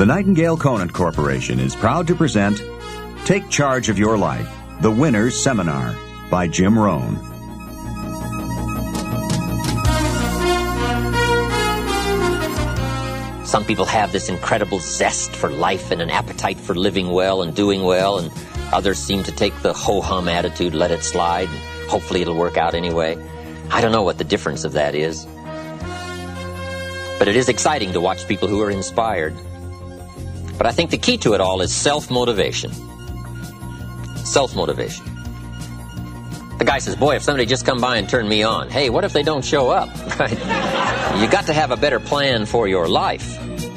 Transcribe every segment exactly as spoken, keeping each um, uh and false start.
The Nightingale Conant Corporation is proud to present Take Charge of Your Life, The Winner's Seminar by Jim Rohn. Some people have this incredible zest for life and an appetite for living well and doing well, and others seem to take the ho-hum attitude, let it slide, and hopefully it'll work out anyway. I don't know what the difference of that is. But it is exciting to watch people who are inspired. But I think the key to it all is self-motivation. Self-motivation. The guy says, boy, if somebody just come by and turn me on, hey, what if they don't show up? Right? You got to have a better plan for your life.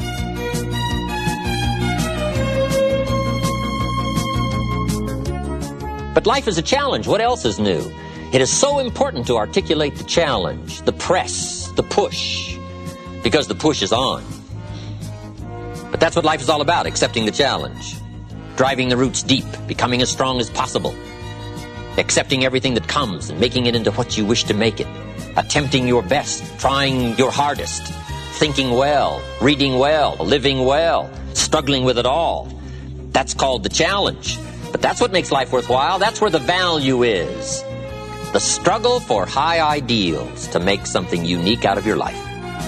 But life is a challenge. What else is new? It is so important to articulate the challenge, the press, the push, because the push is on. But that's what life is all about, accepting the challenge, driving the roots deep, becoming as strong as possible, accepting everything that comes and making it into what you wish to make it, attempting your best, trying your hardest, thinking well, reading well, living well, struggling with it all. That's called the challenge. But that's what makes life worthwhile. That's where the value is. The struggle for high ideals to make something unique out of your life.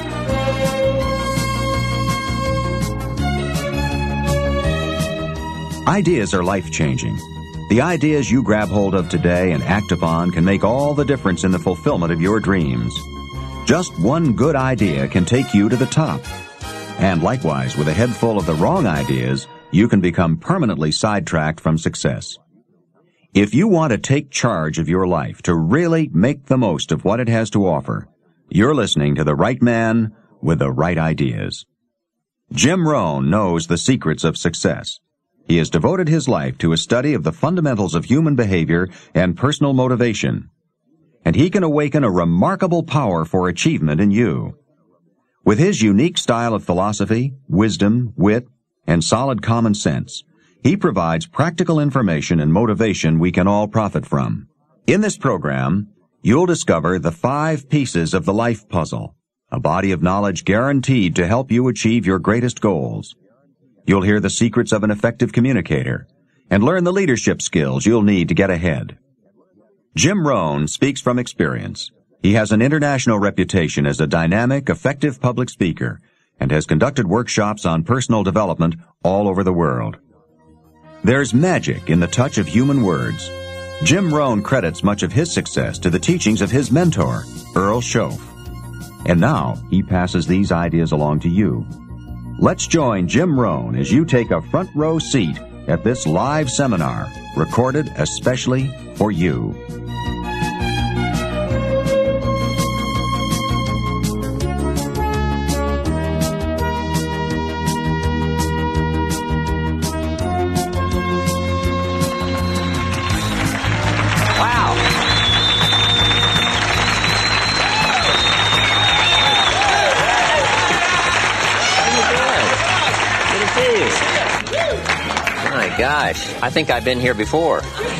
Ideas are life-changing. The ideas you grab hold of today and act upon can make all the difference in the fulfillment of your dreams. Just one good idea can take you to the top. And likewise, with a head full of the wrong ideas, you can become permanently sidetracked from success. If you want to take charge of your life, to really make the most of what it has to offer, you're listening to the right man with the right ideas. Jim Rohn knows the secrets of success. He has devoted his life to a study of the fundamentals of human behavior and personal motivation, and he can awaken a remarkable power for achievement in you. With his unique style of philosophy, wisdom, wit, and solid common sense, he provides practical information and motivation we can all profit from. In this program, you'll discover the five pieces of the life puzzle, a body of knowledge guaranteed to help you achieve your greatest goals. You'll hear the secrets of an effective communicator and learn the leadership skills you'll need to get ahead. Jim Rohn speaks from experience. He has an international reputation as a dynamic, effective public speaker and has conducted workshops on personal development all over the world. There's magic in the touch of human words. Jim Rohn credits much of his success to the teachings of his mentor, Earl Shoaff. And now he passes these ideas along to you. Let's join Jim Rohn as you take a front row seat at this live seminar, recorded especially for you. Gosh, I think I've been here before.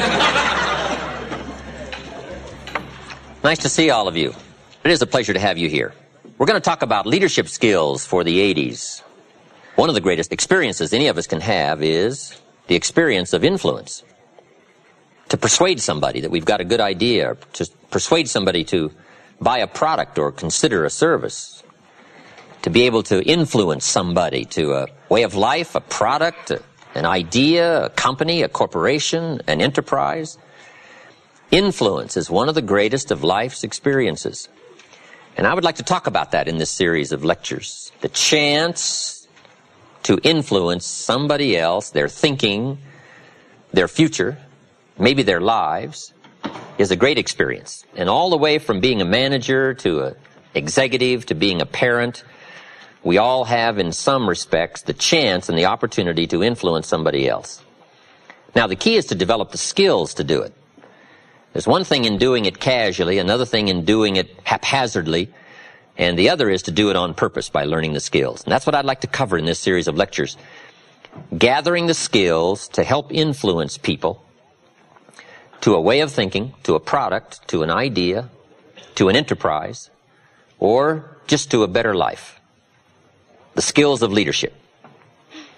Nice to see all of you. It is a pleasure to have you here. We're going to talk about leadership skills for the eighties. One of the greatest experiences any of us can have is the experience of influence. To persuade somebody that we've got a good idea, or to persuade somebody to buy a product or consider a service. To be able to influence somebody to a way of life, a product, a an idea, a company, a corporation, an enterprise. Influence is one of the greatest of life's experiences. And I would like to talk about that in this series of lectures. The chance to influence somebody else, their thinking, their future, maybe their lives, is a great experience. And all the way from being a manager to an executive to being a parent, we all have, in some respects, the chance and the opportunity to influence somebody else. Now, the key is to develop the skills to do it. There's one thing in doing it casually, another thing in doing it haphazardly, and the other is to do it on purpose by learning the skills. And that's what I'd like to cover in this series of lectures. Gathering the skills to help influence people to a way of thinking, to a product, to an idea, to an enterprise, or just to a better life. The skills of leadership.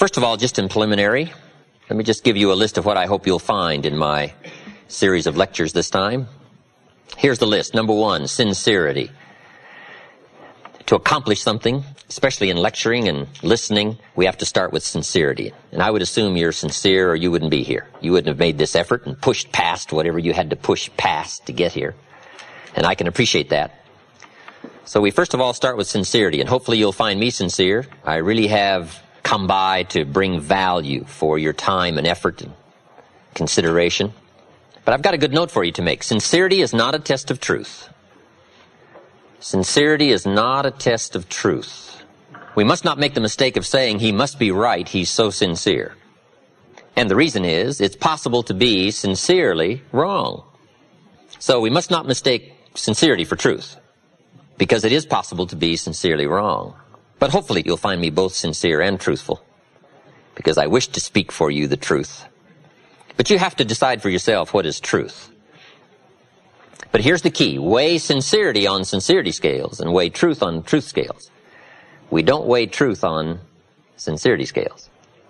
First of all, just in preliminary, let me just give you a list of what I hope you'll find in my series of lectures this time. Here's the list. Number one, sincerity. To accomplish something, especially in lecturing and listening, we have to start with sincerity. And I would assume you're sincere or you wouldn't be here. You wouldn't have made this effort and pushed past whatever you had to push past to get here. And I can appreciate that. So we first of all start with sincerity, and hopefully you'll find me sincere. I really have come by to bring value for your time and effort and consideration. But I've got a good note for you to make. Sincerity is not a test of truth. Sincerity is not a test of truth. We must not make the mistake of saying he must be right, he's so sincere. And the reason is, it's possible to be sincerely wrong. So we must not mistake sincerity for truth, because it is possible to be sincerely wrong. But hopefully you'll find me both sincere and truthful, because I wish to speak for you the truth. But you have to decide for yourself what is truth. But here's the key. Weigh sincerity on sincerity scales and weigh truth on truth scales. We don't weigh truth on sincerity scales.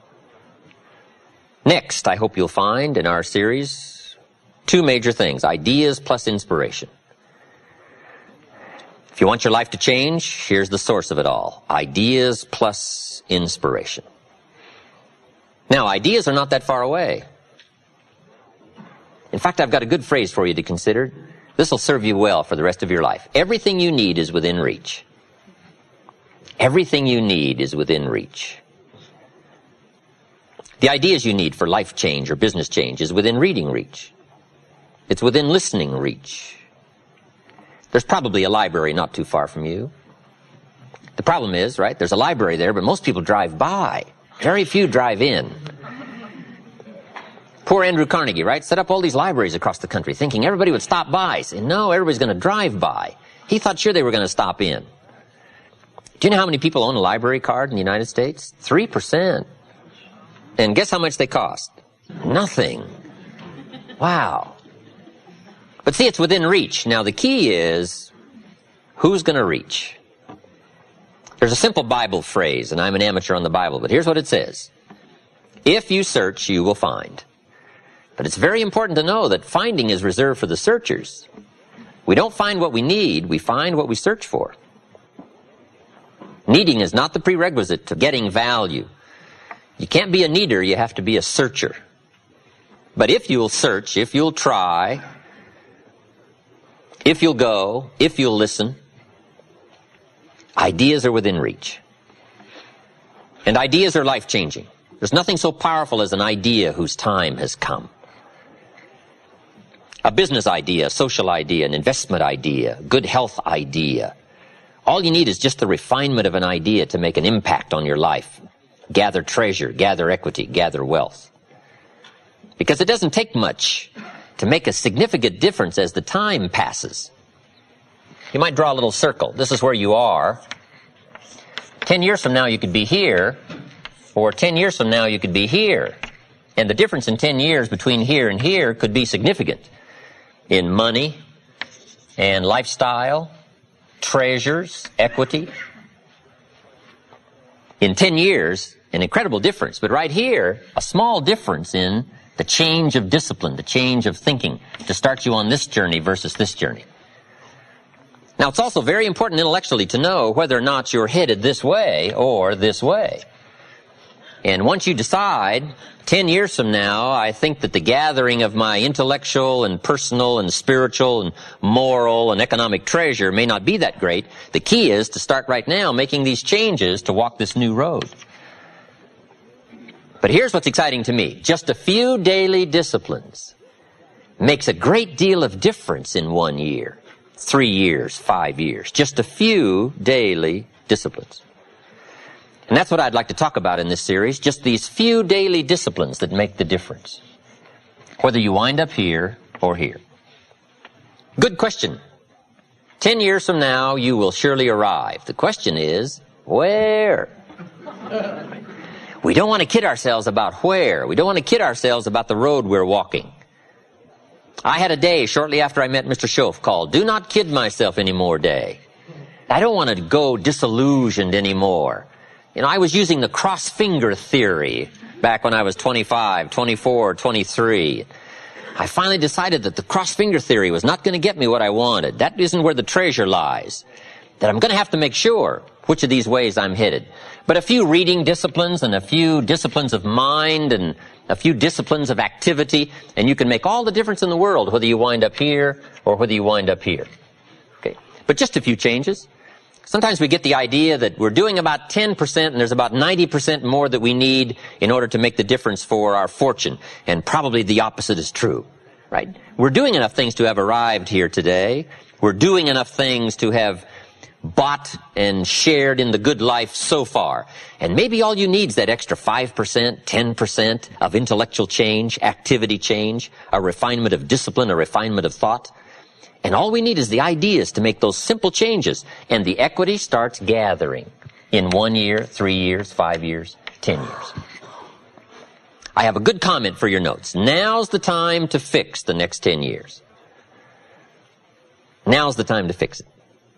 Next, I hope you'll find in our series two major things: ideas plus inspiration. If you want your life to change, here's the source of it all: ideas plus inspiration. Now, ideas are not that far away. In fact, I've got a good phrase for you to consider. This will serve you well for the rest of your life. Everything you need is within reach. Everything you need is within reach. The ideas you need for life change or business change is within reading reach. It's within listening reach. There's probably a library not too far from you. The problem is, right, there's a library there, but most people drive by. Very few drive in. Poor Andrew Carnegie, right, set up all these libraries across the country thinking everybody would stop by. And no, everybody's going to drive by. He thought sure they were going to stop in. Do you know how many people own a library card in the United States? Three percent. And guess how much they cost? Nothing. Wow. But see, it's within reach. Now, the key is, who's going to reach? There's a simple Bible phrase, and I'm an amateur on the Bible, but here's what it says: if you search, you will find. But it's very important to know that finding is reserved for the searchers. We don't find what we need, we find what we search for. Needing is not the prerequisite to getting value. You can't be a needer, you have to be a searcher. But if you'll search, if you'll try, if you'll go, if you'll listen, ideas are within reach. And ideas are life-changing. There's nothing so powerful as an idea whose time has come. A business idea, a social idea, an investment idea, good health idea. All you need is just the refinement of an idea to make an impact on your life. Gather treasure, gather equity, gather wealth. Because it doesn't take much to make a significant difference as the time passes. You might draw a little circle. This is where you are. Ten years from now you could be here, or ten years from now you could be here. And the difference in ten years between here and here could be significant in money and lifestyle, treasures, equity. In ten years, an incredible difference, but right here, a small difference in the change of discipline, the change of thinking to start you on this journey versus this journey. Now, it's also very important intellectually to know whether or not you're headed this way or this way. And once you decide, ten years from now, I think that the gathering of my intellectual and personal and spiritual and moral and economic treasure may not be that great, the key is to start right now making these changes to walk this new road. But here's what's exciting to me. Just a few daily disciplines makes a great deal of difference in one year, three years, five years. Just a few daily disciplines. And that's what I'd like to talk about in this series, just these few daily disciplines that make the difference, whether you wind up here or here. Good question. Ten years from now, you will surely arrive. The question is, where? We don't want to kid ourselves about where. We don't want to kid ourselves about the road we're walking. I had a day shortly after I met Mister Schoaf called "Do Not Kid Myself Anymore Day." I don't want to go disillusioned anymore. You know, I was using the cross-finger theory back when I was twenty-five, twenty-four, twenty-three. I finally decided that the cross-finger theory was not going to get me what I wanted. That isn't where the treasure lies. That I'm going to have to make sure which of these ways I'm headed. But a few reading disciplines and a few disciplines of mind and a few disciplines of activity, and you can make all the difference in the world whether you wind up here or whether you wind up here. Okay. But just a few changes. Sometimes we get the idea that we're doing about ten percent and there's about ninety percent more that we need in order to make the difference for our fortune. And probably the opposite is true, right? We're doing enough things to have arrived here today. We're doing enough things to have bought and shared in the good life so far. And maybe all you need is that extra five percent, ten percent of intellectual change, activity change, a refinement of discipline, a refinement of thought. And all we need is the ideas to make those simple changes. And the equity starts gathering in one year, three years, five years, ten years. I have a good comment for your notes. Now's the time to fix the next ten years. Now's the time to fix it.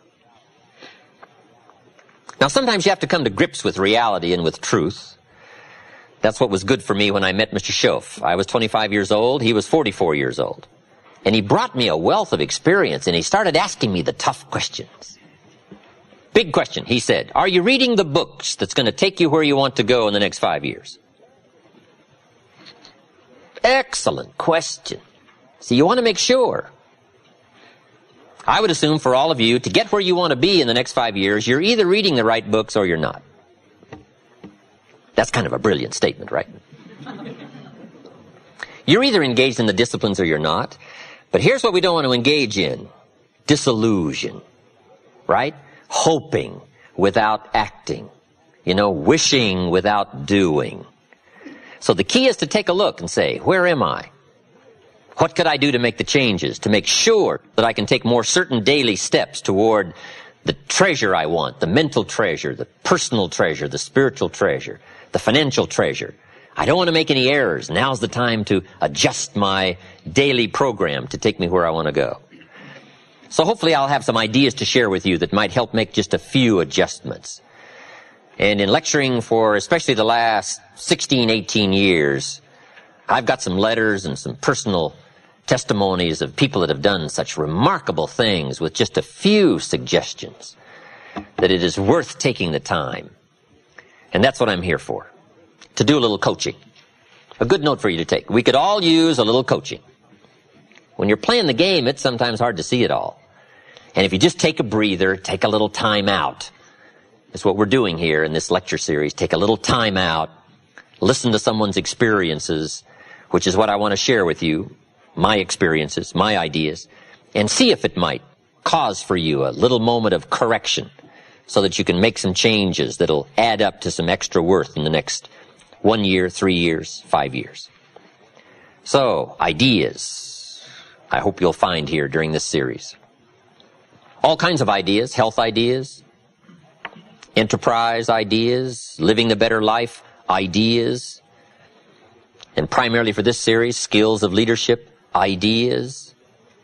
Now, sometimes you have to come to grips with reality and with truth. That's what was good for me when I met Mister Shoaff. I was twenty-five years old. He was forty-four years old. And he brought me a wealth of experience, and he started asking me the tough questions. Big question, he said, are you reading the books that's going to take you where you want to go in the next five years? Excellent question. So you want to make sure. I would assume for all of you, to get where you want to be in the next five years, you're either reading the right books or you're not. That's kind of a brilliant statement, right? You're either engaged in the disciplines or you're not. But here's what we don't want to engage in. Disillusion, right? Hoping without acting. You know, wishing without doing. So the key is to take a look and say, where am I? What could I do to make the changes, to make sure that I can take more certain daily steps toward the treasure I want, the mental treasure, the personal treasure, the spiritual treasure, the financial treasure. I don't want to make any errors. Now's the time to adjust my daily program to take me where I want to go. So hopefully I'll have some ideas to share with you that might help make just a few adjustments. And in lecturing for especially the last sixteen, eighteen years, I've got some letters and some personal testimonies of people that have done such remarkable things with just a few suggestions that it is worth taking the time. And that's what I'm here for. To do a little coaching. A good note for you to take. We could all use a little coaching. When you're playing the game, it's sometimes hard to see it all. And if you just take a breather, take a little time out. That's what we're doing here in this lecture series. Take a little time out. Listen to someone's experiences, which is what I want to share with you. My experiences, my ideas. And see if it might cause for you a little moment of correction so that you can make some changes that'll add up to some extra worth in the next one year, three years, five years. So, ideas, I hope you'll find here during this series. All kinds of ideas, health ideas, enterprise ideas, living the better life ideas, and primarily for this series, skills of leadership ideas.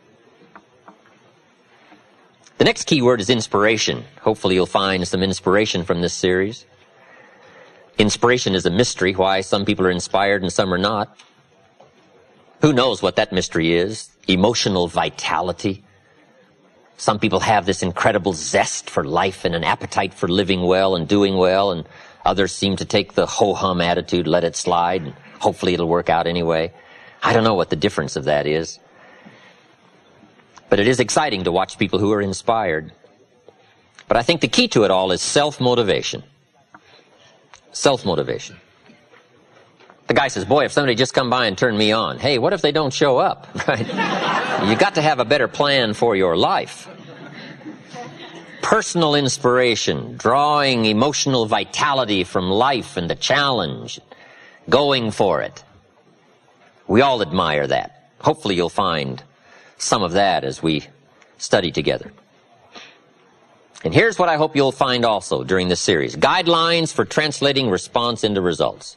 The next key word is inspiration. Hopefully you'll find some inspiration from this series. Inspiration is a mystery, why some people are inspired and some are not. Who knows what that mystery is? Emotional vitality. Some people have this incredible zest for life and an appetite for living well and doing well, and others seem to take the ho-hum attitude, let it slide, and hopefully it'll work out anyway. I don't know what the difference of that is. But it is exciting to watch people who are inspired. But I think the key to it all is self-motivation. Self-motivation. The guy says, boy, if somebody just come by and turn me on, hey, what if they don't show up? Right? You got to have a better plan for your life. Personal inspiration, drawing emotional vitality from life and the challenge, going for it. We all admire that. Hopefully you'll find some of that as we study together. And here's what I hope you'll find also during this series. Guidelines for translating response into results.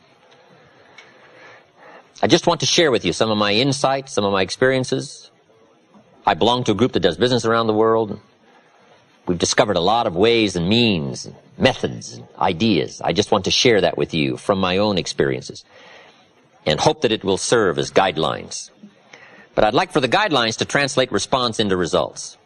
I just want to share with you some of my insights, some of my experiences. I belong to a group that does business around the world. We've discovered a lot of ways and means, and methods, and ideas. I just want to share that with you from my own experiences and hope that it will serve as guidelines. But I'd like for the guidelines to translate response into results.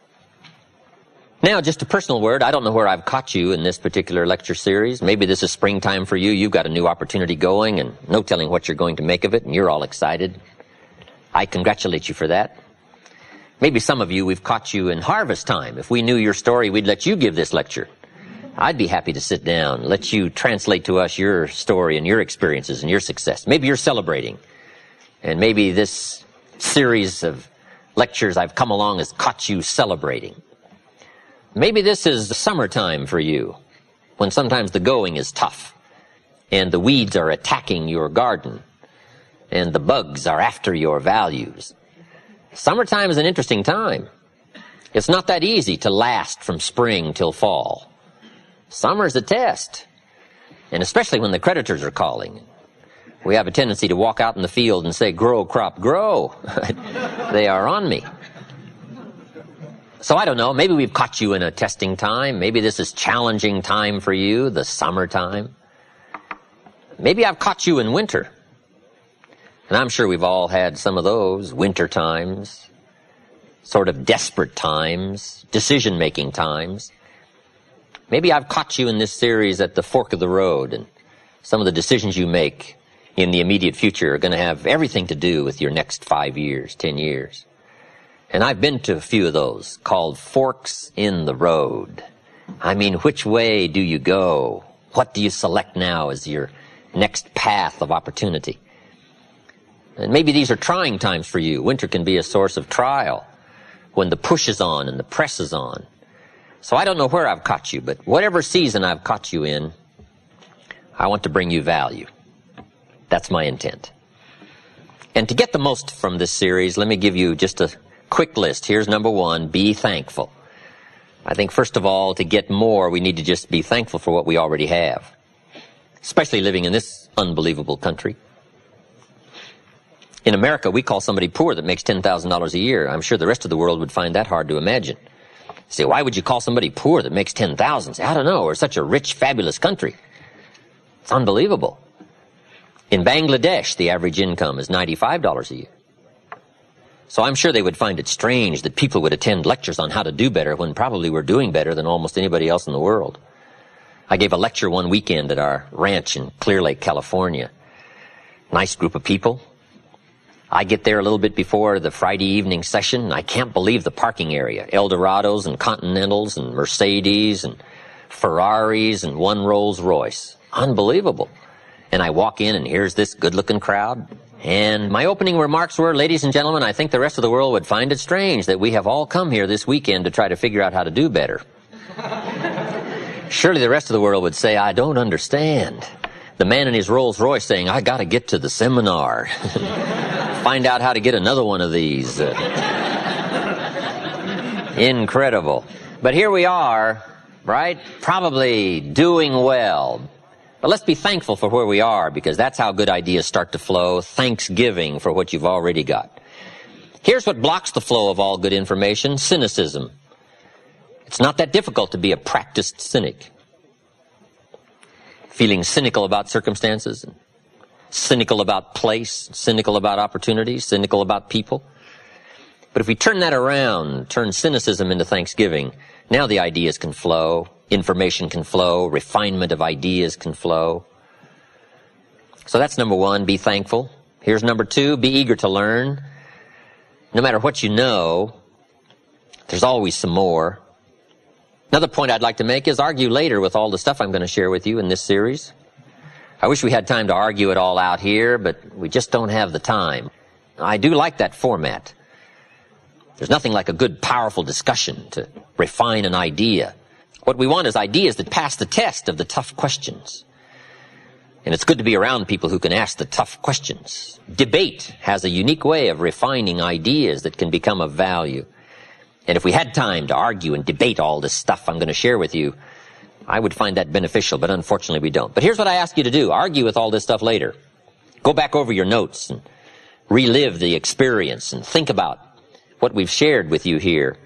Now, just a personal word. I don't know where I've caught you in this particular lecture series. Maybe this is springtime for you. You've got a new opportunity going and no telling what you're going to make of it, and you're all excited. I congratulate you for that. Maybe some of you, we've caught you in harvest time. If we knew your story, we'd let you give this lecture. I'd be happy to sit down, let you translate to us your story and your experiences and your success. Maybe you're celebrating, and maybe this series of lectures I've come along has caught you celebrating. Maybe this is the summertime for you, when sometimes the going is tough, and the weeds are attacking your garden, and the bugs are after your values. Summertime is an interesting time. It's not that easy to last from spring till fall. Summer's a test, and especially when the creditors are calling. We have a tendency to walk out in the field and say, "Grow, crop, grow." They are on me. So I don't know, maybe we've caught you in a testing time. Maybe this is challenging time for you, the summertime. Maybe I've caught you in winter. And I'm sure we've all had some of those winter times, sort of desperate times, decision-making times. Maybe I've caught you in this series at the fork of the road, and some of the decisions you make in the immediate future are going to have everything to do with your next five years, ten years. And I've been to a few of those called forks in the road. I mean, which way do you go? What do you select now as your next path of opportunity? And maybe these are trying times for you. Winter can be a source of trial when the push is on and the press is on. So I don't know where I've caught you, but whatever season I've caught you in, I want to bring you value. That's my intent. And to get the most from this series, let me give you just a quick list. Here's number one, be thankful. I think first of all, to get more, we need to just be thankful for what we already have, especially living in this unbelievable country. In America, we call somebody poor that makes ten thousand dollars a year. I'm sure the rest of the world would find that hard to imagine. Say, why would you call somebody poor that makes ten thousand dollars? I don't know. We're such a rich, fabulous country. It's unbelievable. In Bangladesh, the average income is ninety-five dollars a year. So I'm sure they would find it strange that people would attend lectures on how to do better when probably we're doing better than almost anybody else in the world. I gave a lecture one weekend at our ranch in Clear Lake, California. Nice group of people. I get there a little bit before the Friday evening session, and I can't believe the parking area. Eldorados and Continentals and Mercedes and Ferraris and one Rolls Royce. Unbelievable. And I walk in, and here's this good-looking crowd. And my opening remarks were, ladies and gentlemen, I think the rest of the world would find it strange that we have all come here this weekend to try to figure out how to do better. Surely the rest of the world would say, I don't understand. The man in his Rolls Royce saying, I got to get to the seminar. Find out how to get another one of these. Uh, incredible. But here we are, right? Probably doing well. But let's be thankful for where we are, because that's how good ideas start to flow. Thanksgiving for what you've already got. Here's what blocks the flow of all good information: cynicism. It's not that difficult to be a practiced cynic. Feeling cynical about circumstances, cynical about place, cynical about opportunities, cynical about people. But if we turn that around, turn cynicism into thanksgiving, now the ideas can flow. Information can flow, refinement of ideas can flow. So that's number one, be thankful. Here's number two, be eager to learn. No matter what you know, there's always some more. Another point I'd like to make is argue later with all the stuff I'm going to share with you in this series. I wish we had time to argue it all out here, but we just don't have the time. I do like that format. There's nothing like a good, powerful discussion to refine an idea. What we want is ideas that pass the test of the tough questions. And it's good to be around people who can ask the tough questions. Debate has a unique way of refining ideas that can become of value. And if we had time to argue and debate all this stuff I'm going to share with you, I would find that beneficial, but unfortunately we don't. But here's what I ask you to do. Argue with all this stuff later. Go back over your notes and relive the experience and think about what we've shared with you here.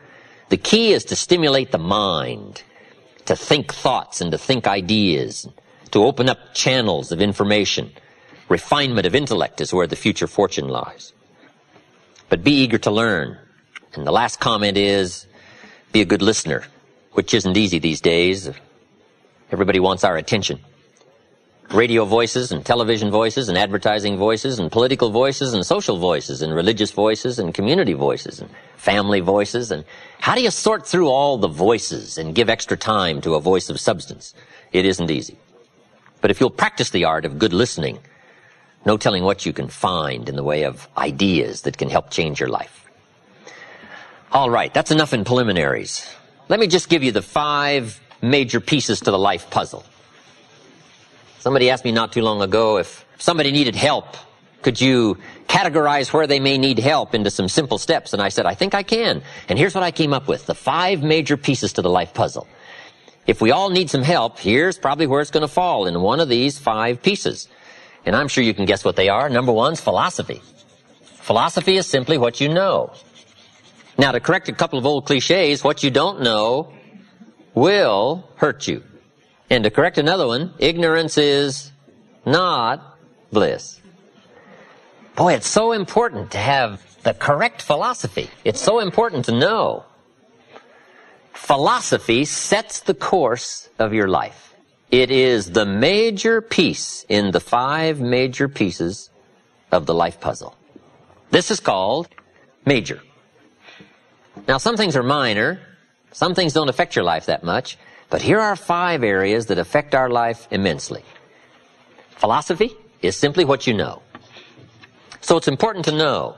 The key is to stimulate the mind, to think thoughts and to think ideas, to open up channels of information. Refinement of intellect is where the future fortune lies. But be eager to learn. And the last comment is, be a good listener, which isn't easy these days. Everybody wants our attention. Radio voices and television voices and advertising voices and political voices and social voices and religious voices and community voices and family voices. And how do you sort through all the voices and give extra time to a voice of substance? It isn't easy. But if you'll practice the art of good listening, no telling what you can find in the way of ideas that can help change your life. All right, that's enough in preliminaries. Let me just give you the five major pieces to the life puzzle. Somebody asked me not too long ago if somebody needed help, could you categorize where they may need help into some simple steps? And I said, I think I can. And here's what I came up with, the five major pieces to the life puzzle. If we all need some help, here's probably where it's going to fall, in one of these five pieces. And I'm sure you can guess what they are. Number one's philosophy. Philosophy is simply what you know. Now, to correct a couple of old cliches, what you don't know will hurt you. And to correct another one, ignorance is not bliss. Boy, it's so important to have the correct philosophy. It's so important to know. Philosophy sets the course of your life. It is the major piece in the five major pieces of the life puzzle. This is called major. Now, some things are minor. Some things don't affect your life that much. But here are five areas that affect our life immensely. Philosophy is simply what you know. So it's important to know.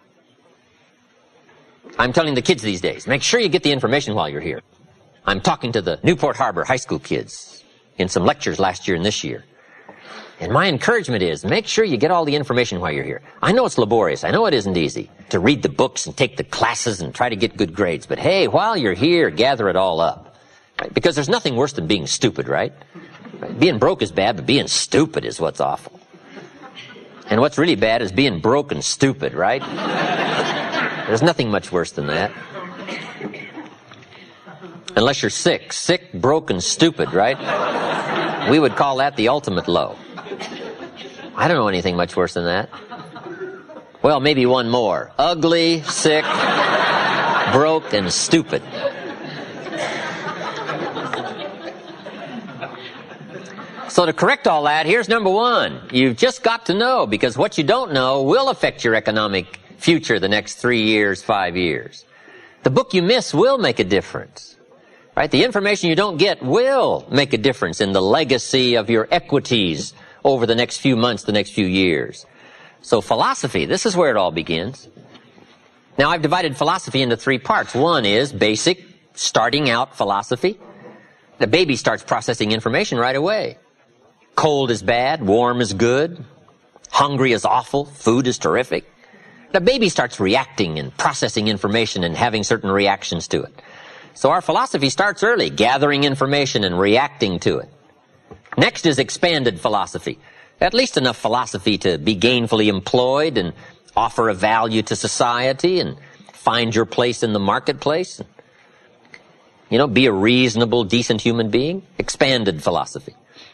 I'm telling the kids these days, make sure you get the information while you're here. I'm talking to the Newport Harbor high school kids in some lectures last year and this year. And my encouragement is, make sure you get all the information while you're here. I know it's laborious. I know it isn't easy to read the books and take the classes and try to get good grades. But hey, while you're here, gather it all up. Right? Because there's nothing worse than being stupid, right? Right? Being broke is bad, but being stupid is what's awful. And what's really bad is being broke and stupid, right? There's nothing much worse than that. Unless you're sick. Sick, broke, and stupid, right? We would call that the ultimate low. I don't know anything much worse than that. Well, maybe one more. Ugly, sick, broke, and stupid. So to correct all that, here's number one. You've just got to know, because what you don't know will affect your economic future the next three years, five years. The book you miss will make a difference. Right? The information you don't get will make a difference in the legacy of your equities over the next few months, the next few years. So philosophy, this is where it all begins. Now, I've divided philosophy into three parts. One is basic, starting out philosophy. The baby starts processing information right away. Cold is bad, warm is good, hungry is awful, food is terrific. The baby starts reacting and processing information and having certain reactions to it. So our philosophy starts early, gathering information and reacting to it. Next is expanded philosophy. At least enough philosophy to be gainfully employed and offer a value to society and find your place in the marketplace. You know, be a reasonable, decent human being. Expanded philosophy.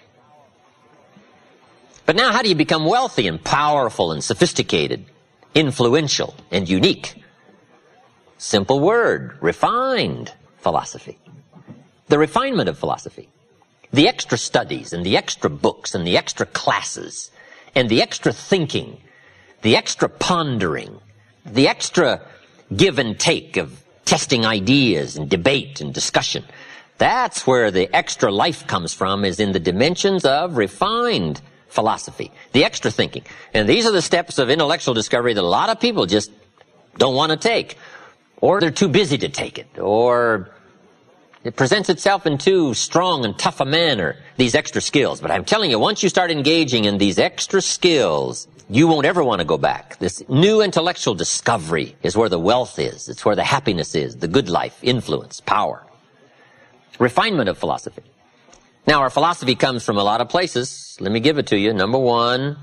But now how do you become wealthy and powerful and sophisticated, influential and unique? Simple word, refined philosophy. The refinement of philosophy. The extra studies and the extra books and the extra classes and the extra thinking, the extra pondering, the extra give and take of testing ideas and debate and discussion. That's where the extra life comes from, is in the dimensions of refined philosophy, the extra thinking. And these are the steps of intellectual discovery that a lot of people just don't want to take. Or they're too busy to take it. Or it presents itself in too strong and tough a manner, these extra skills. But I'm telling you, once you start engaging in these extra skills, you won't ever want to go back. This new intellectual discovery is where the wealth is. It's where the happiness is, the good life, influence, power. Refinement of philosophy. Now, our philosophy comes from a lot of places. Let me give it to you. Number one,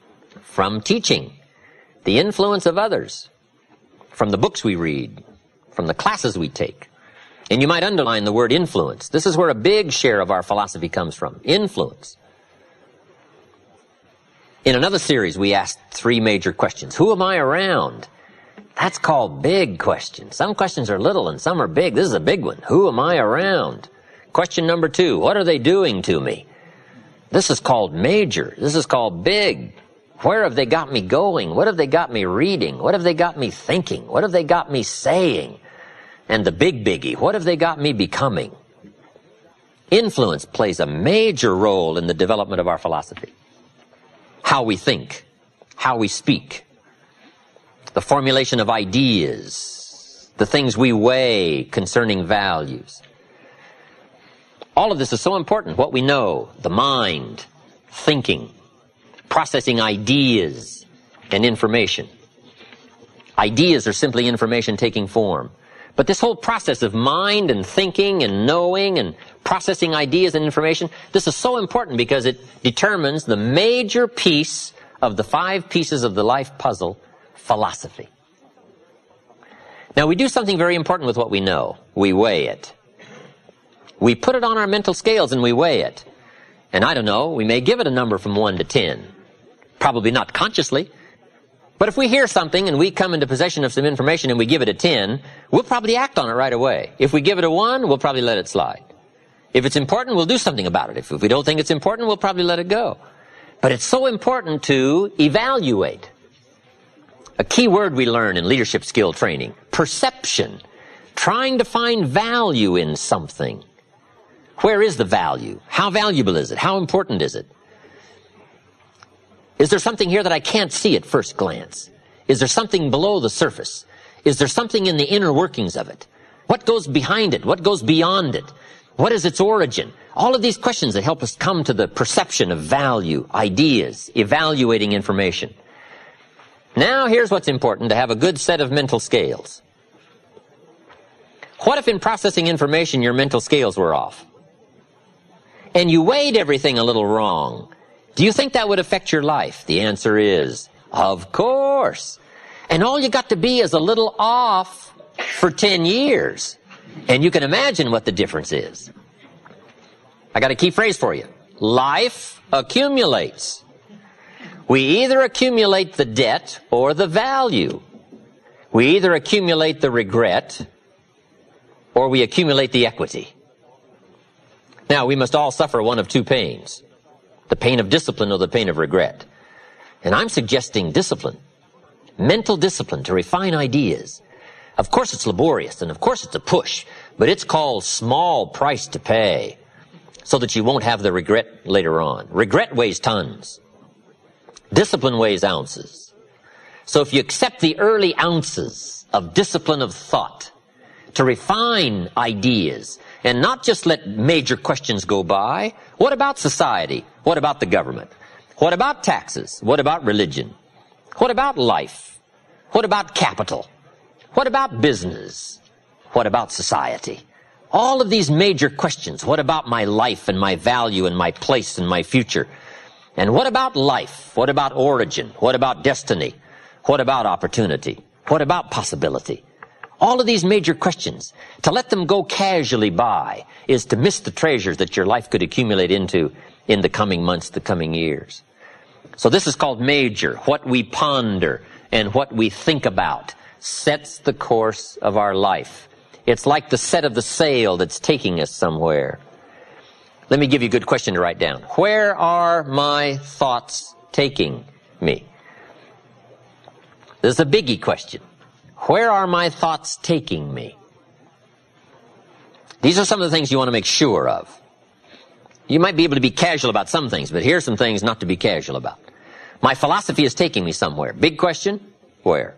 from teaching. The influence of others. From the books we read. from the classes we take. And you might underline the word influence. This is where a big share of our philosophy comes from. Influence. In another series, we asked three major questions. Who am I around? That's called big questions. Some questions are little and some are big. This is a big one. Who am I around? Question number two, what are they doing to me? This is called major. This is called big. Where have they got me going? What have they got me reading? What have they got me thinking? What have they got me saying? And the big biggie, what have they got me becoming? Influence plays a major role in the development of our philosophy. How we think, how we speak, the formulation of ideas, the things we weigh concerning values. All of this is so important. What we know, the mind, thinking, processing ideas and information. Ideas are simply information taking form. But this whole process of mind and thinking and knowing and processing ideas and information, this is so important because it determines the major piece of the five pieces of the life puzzle, philosophy. Now, we do something very important with what we know. We weigh it. We put it on our mental scales and we weigh it. And I don't know, we may give it a number from one to ten. Probably not consciously. But if we hear something and we come into possession of some information and we give it a ten, we'll probably act on it right away. If we give it a one, we'll probably let it slide. If it's important, we'll do something about it. If, if we don't think it's important, we'll probably let it go. But it's so important to evaluate. A key word we learn in leadership skill training, perception. Trying to find value in something. Where is the value? How valuable is it? How important is it? Is there something here that I can't see at first glance? Is there something below the surface? Is there something in the inner workings of it? What goes behind it? What goes beyond it? What is its origin? All of these questions that help us come to the perception of value, ideas, evaluating information. Now here's what's important, to have a good set of mental scales. What if in processing information your mental scales were off? And you weighed everything a little wrong? Do you think that would affect your life? The answer is, of course. And all you got to be is a little off for ten years. And you can imagine what the difference is. I got a key phrase for you. Life accumulates. We either accumulate the debt or the value. We either accumulate the regret or we accumulate the equity. Now, we must all suffer one of two pains. The pain of discipline or the pain of regret. And I'm suggesting discipline. Mental discipline to refine ideas. Of course it's laborious and of course it's a push, but it's called small price to pay so that you won't have the regret later on. Regret weighs tons. Discipline weighs ounces. So if you accept the early ounces of discipline of thought to refine ideas and not just let major questions go by, what about society? What about the government? What about taxes? What about religion? What about life? What about capital? What about business? What about society? All of these major questions. What about my life and my value and my place and my future? And what about life? What about origin? What about destiny? What about opportunity? What about possibility? All of these major questions, to let them go casually by is to miss the treasures that your life could accumulate into in the coming months, the coming years. So this is called major. What we ponder and what we think about sets the course of our life. It's like the set of the sail that's taking us somewhere. Let me give you a good question to write down. Where are my thoughts taking me? This is a biggie question. Where are my thoughts taking me? These are some of the things you want to make sure of. You might be able to be casual about some things, but here's some things not to be casual about. My philosophy is taking me somewhere. Big question, where?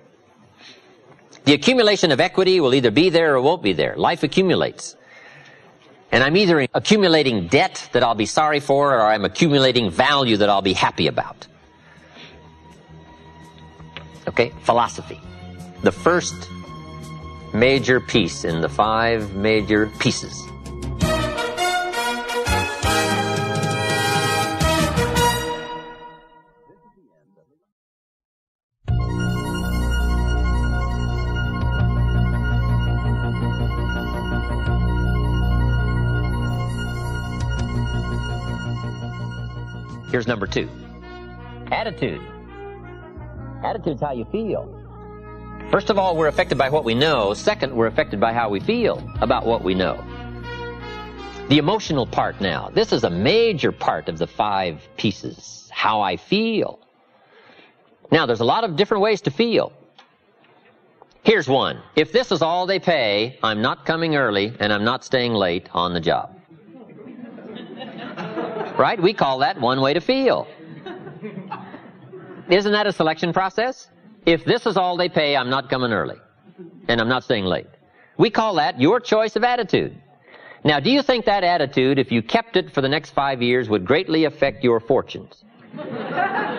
The accumulation of equity will either be there or won't be there. Life accumulates. And I'm either accumulating debt that I'll be sorry for, or I'm accumulating value that I'll be happy about. Okay, philosophy. The first major piece in the five major pieces. Here's number two. Attitude. Attitude's how you feel. First of all, we're affected by what we know. Second, we're affected by how we feel about what we know. The emotional part now. This is a major part of the five pieces. How I feel. Now, there's a lot of different ways to feel. Here's one. If this is all they pay, I'm not coming early and I'm not staying late on the job. Right? We call that one way to feel. Isn't that a selection process? If this is all they pay, I'm not coming early and I'm not staying late. We call that your choice of attitude. Now, do you think that attitude, if you kept it for the next five years, would greatly affect your fortunes?